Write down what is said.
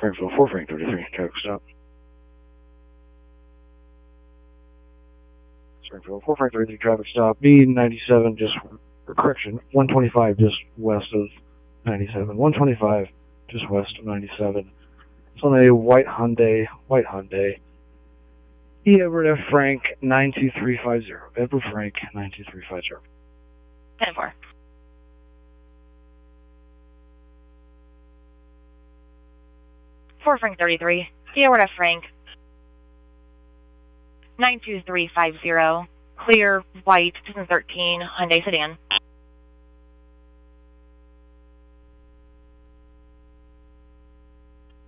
Frankville 4 Frank 33, traffic stop. Springfield 4 Frank 33, traffic stop. B97 just, or correction, 125 just west of 97. 125 just west of 97. It's on a white Hyundai. E. Edward F. Frank 92350. Edward Frank 92350. 10-4. For Frank 33, E. Edward F. Frank 92350. Clear, white, 2013 Hyundai sedan.